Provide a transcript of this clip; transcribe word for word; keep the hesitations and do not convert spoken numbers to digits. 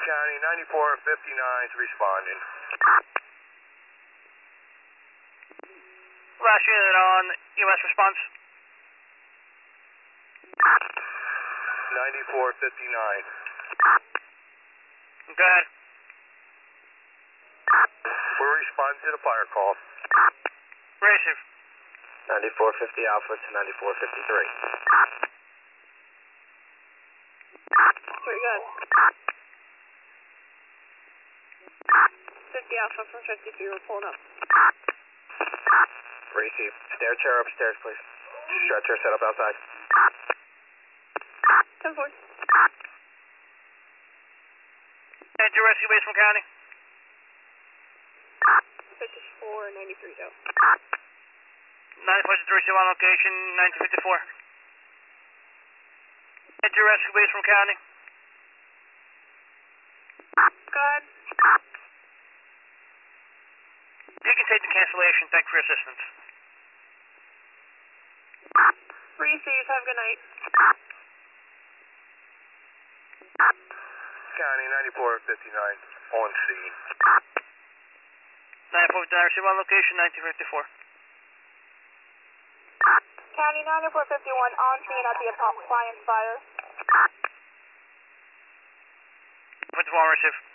County ninety-four fifty-nine is responding. Last unit on E M S response. ninety-four fifty-nine. Go ahead. We're responding to the fire call. Receive. ninety-four fifty Alpha to ninety-four fifty-three. Very good. fifty Alpha from fifty-three, we're pulling up. Receive. Stair chair upstairs, please. Stretcher set up outside. ten four. Enter rescue base from county. fifty-four ninety-three, go. ninety-four fifty-three, still on location, nineteen fifty-four. Enter rescue base from county. Go ahead. You can take the cancellation. Thank you for your assistance. Receive, have a good night. County ninety-four fifty-nine on scene. ninety-four fifty-nine, receive on location, nineteen fifty-four. County ninety-four fifty-one on scene at the appliance fire. fifty-four, receive.